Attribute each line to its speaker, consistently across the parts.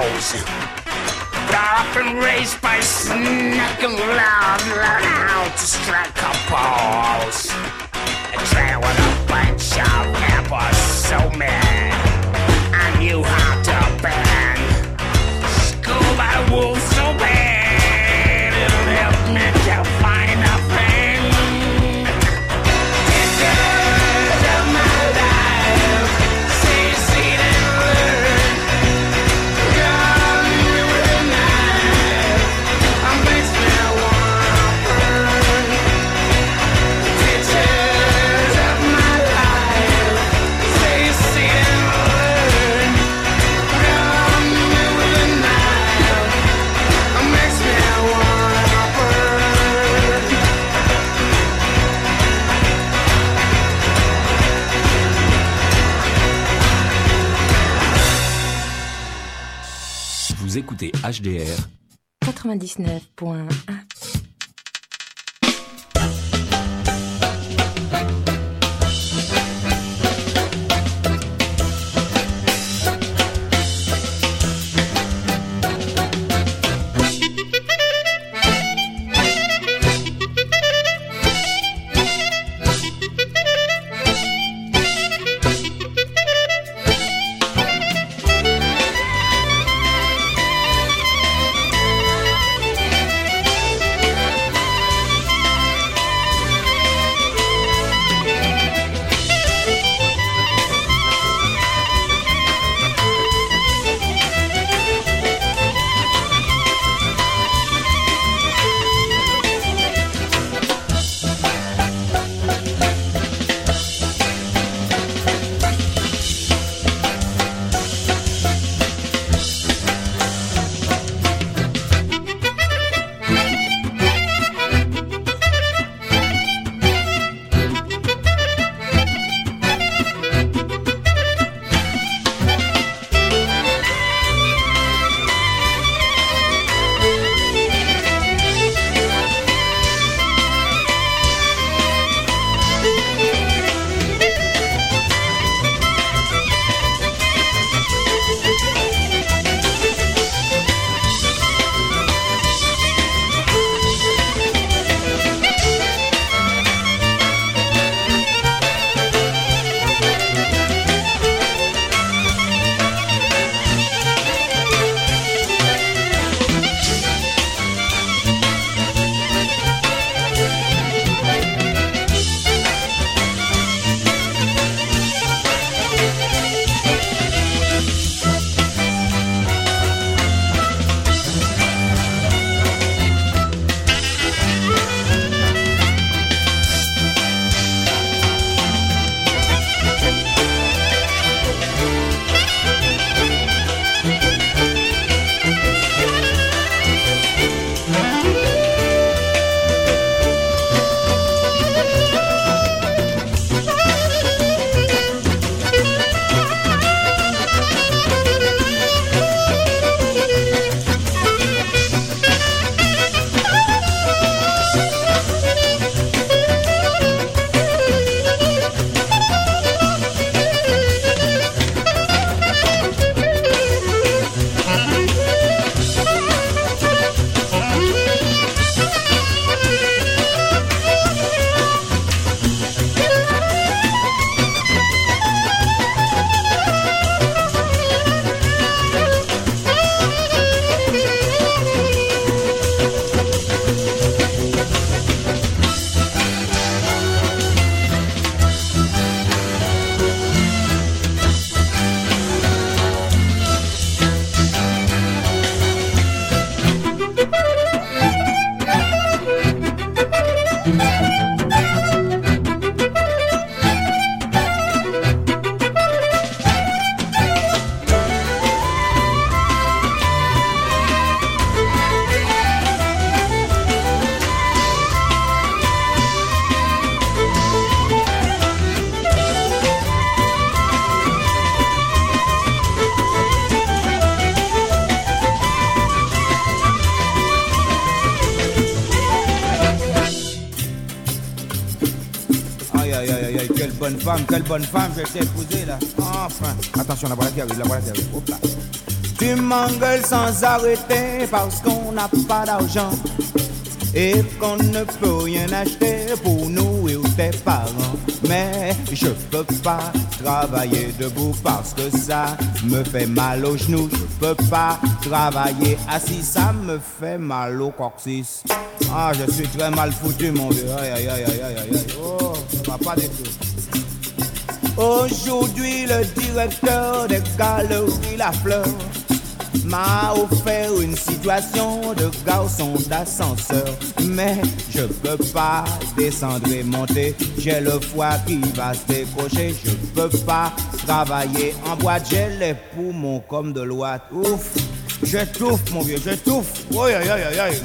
Speaker 1: balls. Brought up and raised by snack and loud, learn how to strike a pose. A trail with a bunch of apples, so mad. I knew how to band. School by wolves so bad, it'll help me to find a friend. Teachers of my life, say, see, and learn. Come with the knife, makes me wanna burn. Teachers of my life, say, see, and learn. Come with the knife, makes me wanna burn.
Speaker 2: Vous écoutez HDR
Speaker 3: 99.1.
Speaker 4: Quelle bonne femme, je vais t'épouser là. Enfin. Attention, la voilà qui arrive, Hop là.
Speaker 2: Tu m'engueules sans arrêter parce qu'on n'a pas d'argent et qu'on ne peut rien acheter pour nous et tes parents. Mais je peux pas travailler debout parce que ça me fait mal aux genoux. Je peux pas travailler assis, ça me fait mal au coccyx. Ah, je suis très mal foutu, mon vieux. Aïe, aïe, aïe, aïe, aïe, aïe. Oh, ça va pas du tout. Aujourd'hui, le directeur des galeries La Fleur m'a offert une situation de garçon d'ascenseur. Mais je peux pas descendre et monter, j'ai le foie qui va se décrocher. Je peux pas travailler en boîte, j'ai les poumons comme de l'ouate. Ouf, j'étouffe mon vieux, j'étouffe. Aïe aïe aïe aïe.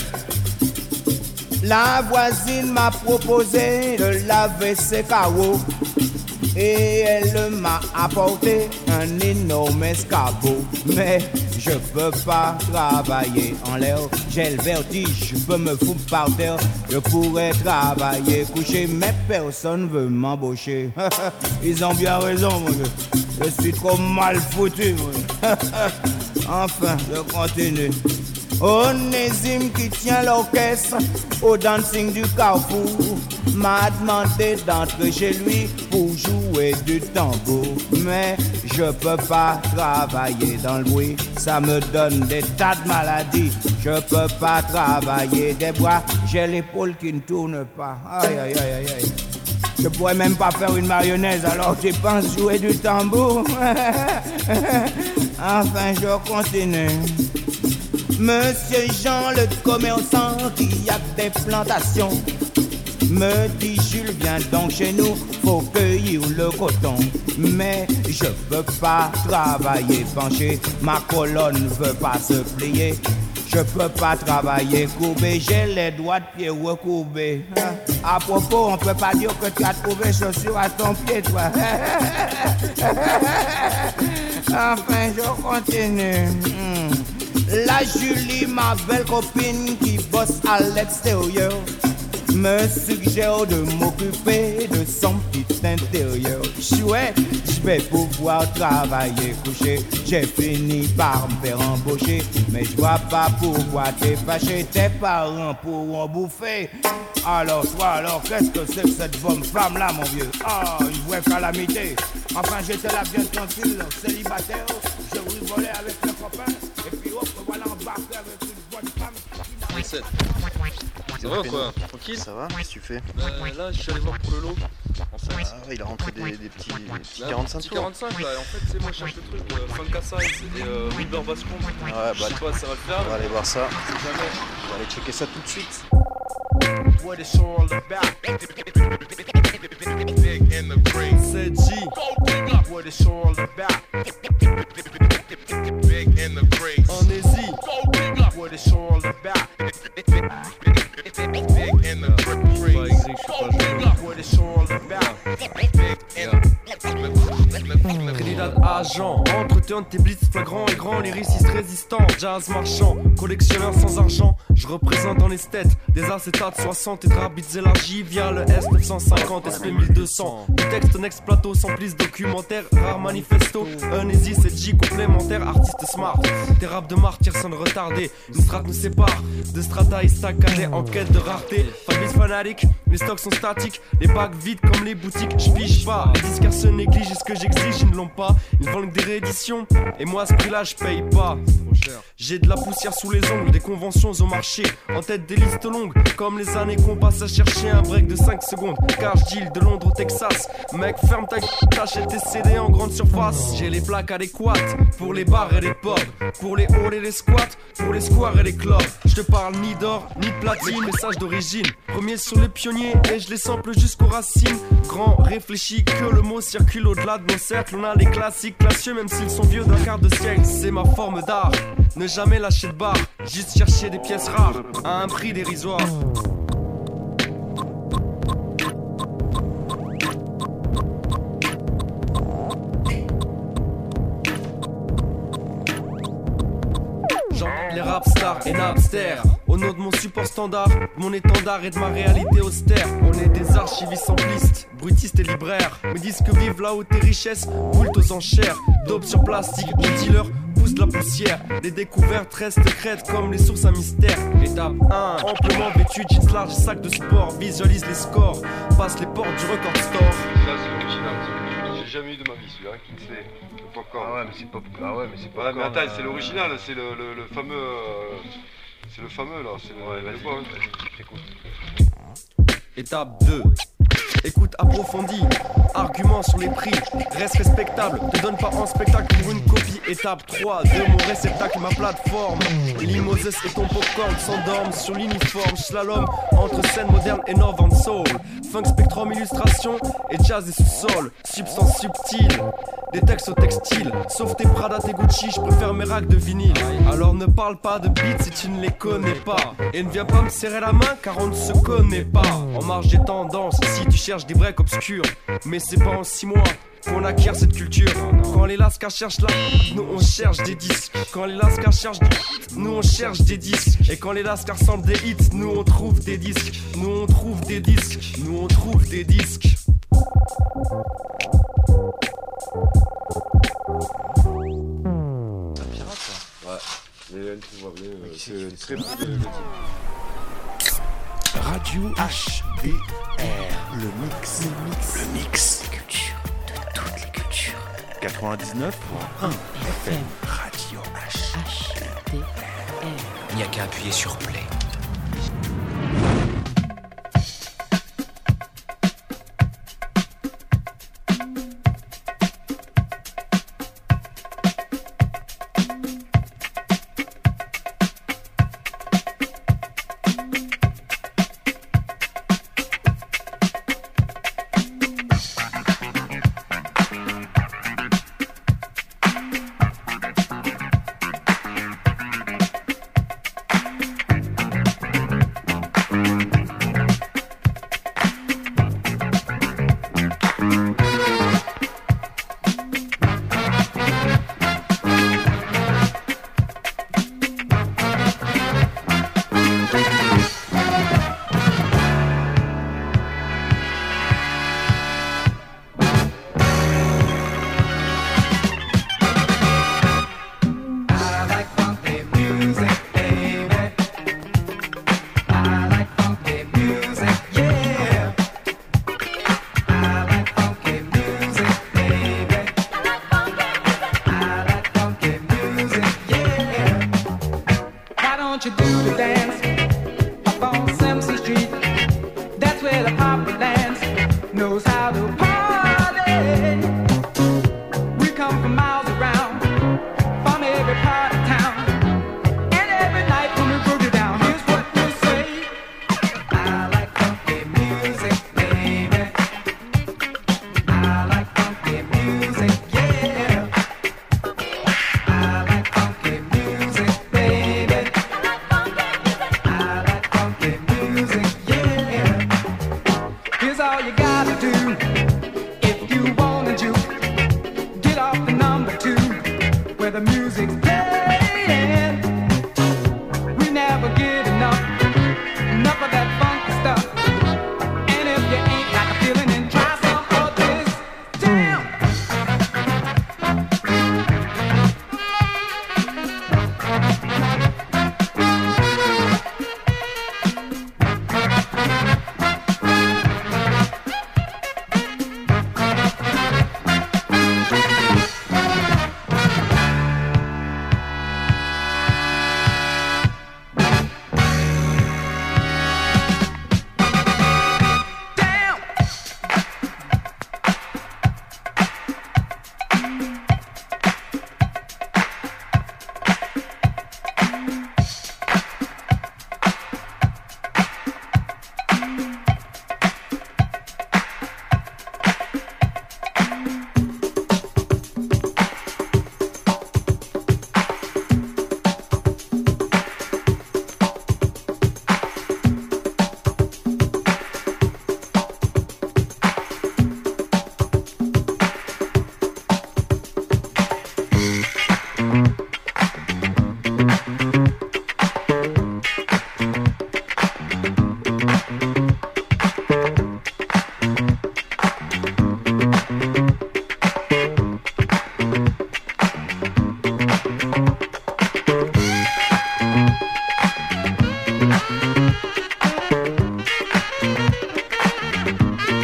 Speaker 2: La voisine m'a proposé de laver ses carreaux et elle m'a apporté un énorme escabeau. Mais je peux pas travailler en l'air, j'ai le vertige, je peux me foutre par terre. Je pourrais travailler couché, mais personne veut m'embaucher. Ils ont bien raison, mon vieux. Je suis trop mal foutu, mon vieux. Enfin, je continue. Onésime qui tient l'orchestre au dancing du Carrefour m'a demandé d'entrer chez lui pour jouer du tambour. Mais je peux pas travailler dans le bruit, ça me donne des tas de maladies. Je peux pas travailler des bras, j'ai l'épaule qui ne tourne pas. Aïe aïe aïe aïe aïe. Je pourrais même pas faire une mayonnaise alors que tu penses jouer du tambour. Enfin je continue. Monsieur Jean le commerçant qui a des plantations me dit Jules viens donc chez nous, faut cueillir le coton. Mais je peux pas travailler penché, ma colonne veut pas se plier. Je peux pas travailler courbé, j'ai les doigts de pied recourbés. À propos, on peut pas dire que tu as trouvé chaussures à ton pied, toi. Enfin, je continue. La Julie, ma belle copine qui bosse à l'extérieur, me suggère de m'occuper de son petit intérieur. Chouette, je vais pouvoir travailler couché. J'ai fini par me faire embaucher, mais je vois pas pourquoi t'es fâché. Tes parents pourront bouffer. Alors toi, alors qu'est-ce que c'est que cette bonne femme là, mon vieux? Ah, une vraie calamité. Enfin, j'étais là bien tranquille, célibataire. Je rigolais avec mes copains. Et puis hop, voilà embarqué avec une bonne femme.
Speaker 4: Ça va ou quoi? Tranquille?
Speaker 5: Ça va? Qu'est-ce que tu fais?
Speaker 4: Là, je suis allé voir pour le lot. En fait.
Speaker 5: Ah, il a rentré des petits
Speaker 4: Là,
Speaker 5: 45
Speaker 4: petit
Speaker 5: tours.
Speaker 4: 45 là, et en fait, c'est moi, je cherche le truc. Funkassa et Wilbur Bascom.
Speaker 5: Ouais,
Speaker 4: Je sais pas, ça va le faire.
Speaker 5: on va aller voir ça.
Speaker 4: C'est jamais.
Speaker 5: On va aller checker ça tout de suite.
Speaker 1: What it's all about. Big in the green.
Speaker 4: C'est G.
Speaker 1: What it's all about. Big in the green.
Speaker 4: En Asie.
Speaker 1: What it's all about. Big in the green.
Speaker 4: Pas Y, je suis pas jeune.
Speaker 1: What it's all about. Big in the
Speaker 4: Trinidad agent, entretien de tes blitz flagrants et grands, lyriciste résistant, jazz marchand, collectionneur sans argent, je représente en esthète des acétates 60 et drabits élargis via le S950 SP1200. Du texte next plateau sans plis documentaire, rare manifesto, un easy c'est J complémentaire, artiste smart. Tes raps de martyrs sont retardés, une strate nous sépare de strata et staccadés en quête de rareté. Fanbase fanatique, les stocks sont statiques, les bacs vides comme les boutiques, je pige pas. Les disquaires se négligent et ce que j'exige ils ne l'ont pas. Ils vendent des rééditions et moi à ce prix là je paye pas. J'ai de la poussière sous les ongles, des conventions au marché, en tête des listes longues, comme les années qu'on passe à chercher un break de 5 secondes. Car je deal de Londres au Texas, mec ferme ta gueule, t'achètes tes CD en grande surface. J'ai les plaques adéquates pour les bars et les pubs, pour les halls et les squats, pour les squares et les clubs. Je te parle ni d'or, ni de platine, message d'origine. Premier sur les pionniers et je les sample jusqu'aux racines. Grand, réfléchi que le mot circule au-delà de nos cercles. On a les classiques classieux même s'ils sont vieux d'un quart de siècle. C'est ma forme d'art, ne jamais lâcher de barre, juste chercher des pièces rares à un prix dérisoire. Les rap stars et Napster, au nom de mon support standard, de mon étendard et de ma réalité austère. On est des archivistes simplistes, bruitistes et libraires. Mes disques vivent là où tes richesses roulent aux enchères. Daube sur plastique, mon dealer pousse de la poussière. Les découvertes restent secrètes comme les sources à mystère. Étape 1, amplement vêtu, jeans large et sac de sport. Visualise les scores, passe les portes du record store.
Speaker 6: Là c'est l'original, j'ai jamais eu de ma vie celui-là, qui le sait. Le popcorn.
Speaker 7: Ah ouais mais c'est pas... Ah ouais mais c'est pas...
Speaker 6: Ouais mais attends, c'est l'original, c'est le fameux... C'est le fameux là, c'est le...
Speaker 7: Ouais,
Speaker 6: le
Speaker 7: vas-y,
Speaker 6: bon.
Speaker 7: j'écoute.
Speaker 4: Étape 2. Écoute approfondie, argument sur les prix, reste respectable, te donne pas en spectacle pour une copie. Étape 3, de mon réceptacle, ma plateforme. Limoses et ton popcorn s'endorment sur l'uniforme. Slalom entre scène moderne et Northern Soul. Funk, spectrum, illustration et jazz et sous-sol. Substance subtile, des textes au textile. Sauf tes Prada, tes Gucci, je préfère mes racks de vinyle. Alors ne parle pas de beats si tu ne les connais pas. Et ne viens pas me serrer la main car on ne se connaît pas. En marge des tendances, ici tu cherches des breaks obscurs. Mais c'est pas en 6 mois qu'on acquiert cette culture. Quand les lascars cherchent la nous on cherche des disques. Quand les lascars cherchent des hits, nous on cherche des disques. Et quand les lascars sentent des hits, nous on trouve des disques. Nous on trouve des disques. Nous on trouve des disques.
Speaker 5: Ça pirate ça.
Speaker 6: Ouais, mais elle se voit bien, c'est très
Speaker 5: ça
Speaker 6: bien.
Speaker 8: Radio HBR, le mix.
Speaker 3: Culture, de toutes les cultures.
Speaker 8: 99.1 FM, Radio HBR.
Speaker 1: Il n'y a qu'à appuyer sur play.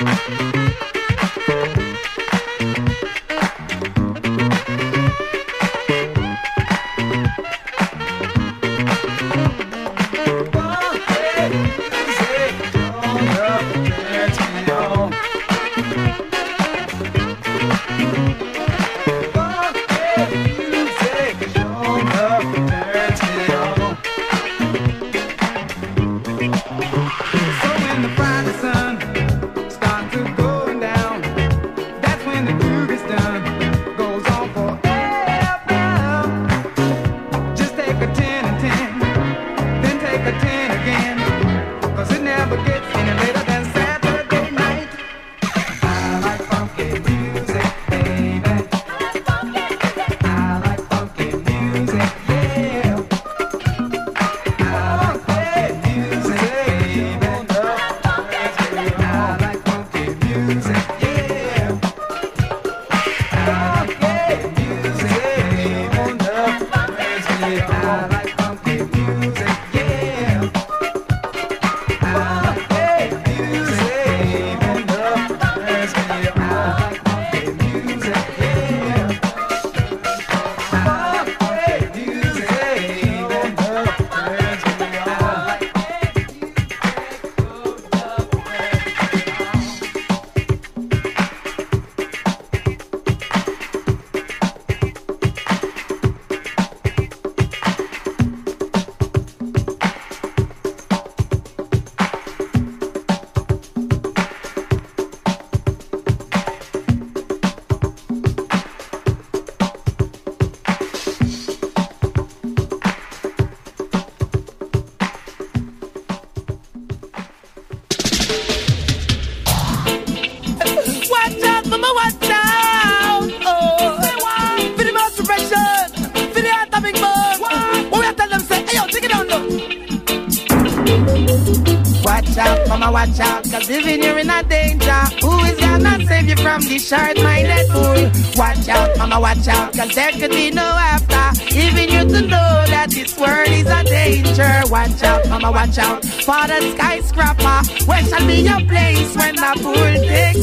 Speaker 2: Mama, watch out, cause even you're in a danger. Who is gonna save you from this short-minded fool? Watch out, mama, watch out, cause there could be no after. Even you to know that this world is a danger. Watch out, mama, watch out, for the skyscraper. Where shall be your place when the fool takes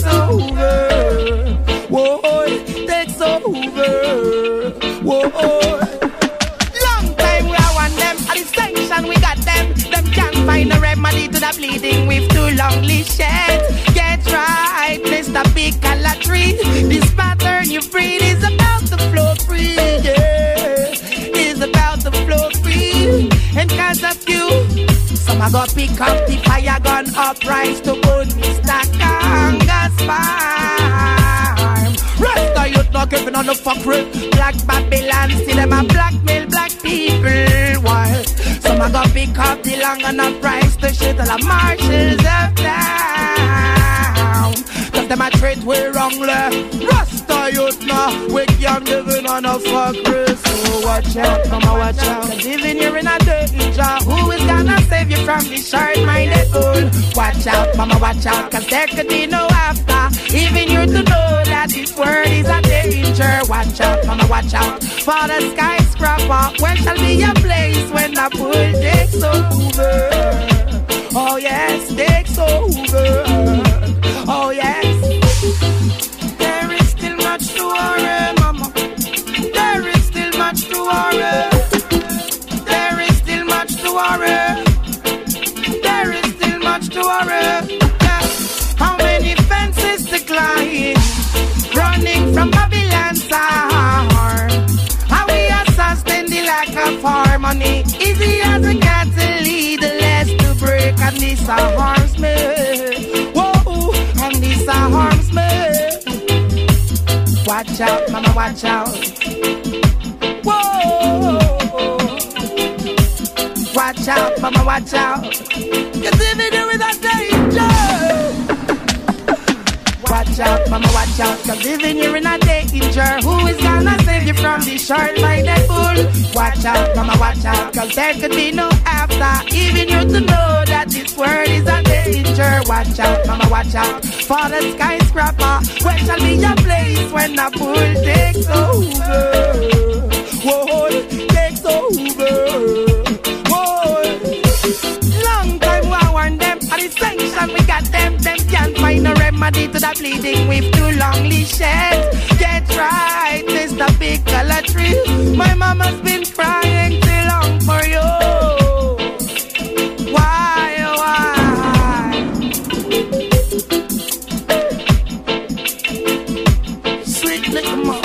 Speaker 2: over? Whoa, takes over. Whoa. Long time we are on them, at the station we got them. Them can't find a remedy to the bleeding with too longly shed. Get right, Mr. Big Calatry. This pattern you breed is about to flow free, yeah. Is about to flow free. And cause of you, some I go pick up the fire gun uprise to burn Mr. Kanga's farm. Rasta youth not keeping on the fuckery. Black Babylon, see them a blackmail black people. While some I go pick up the long and a price to shoot all the marshals of town. Cause them a treat we wrongly. Rasta youth now, we can't living on a fuckery. So watch out, mama watch out. Cause even you're in a danger. Who is gonna save you from this short-minded fool? Watch out, mama watch out. Cause there could be no after. Even you to know that this world is a danger. Watch out, mama watch out, for the skyscraper. Where shall be your place when the pool takes over? Oh yes, takes over. Oh yes. There is still much to worry, mama. There is still much to worry. There is still much to worry. There is still much to worry. Yeah. How many fences to climb? Running from Babylon's arm. How we sustain the lack of harmony. Easy as a cat to lead the less to break. And this harms me. Whoa, and this harms me. Watch out, mama, watch out. Whoa. Watch out, mama, watch out. Cause even you're in a danger. Watch out, mama, watch out. Cause even you're in a danger. Who is gonna save you from this short-minded fool? Watch out, mama, watch out. Cause there could be no after. Even you to know that this world is a danger. Watch out, mama, watch out, for the skyscraper. Where shall be your place when the pool takes over? Whoa, takes over. Whoa. Long time we warn them. At the sanction we got them. Them can't find a remedy
Speaker 9: remedy to the bleeding we've too longly shed. Get right, Mr. Big Color Tree. My mama's been crying too long for you. Why, oh why? Sweet little mom.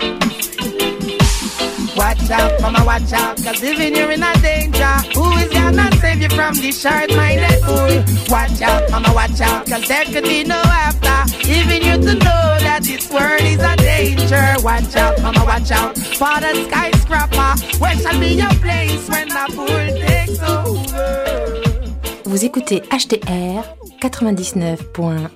Speaker 9: Watch out, mama, watch out, cause even you're in a danger. Who is gonna save you from this short-minded fool? Watch out, mama, watch out, cause there could be no after. Even you to know that this world is a danger. Watch out, mama, watch out, for the skyscraper. Where shall be your place when the bull takes over?
Speaker 3: Vous écoutez HTR 99.1.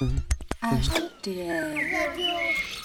Speaker 3: HDR.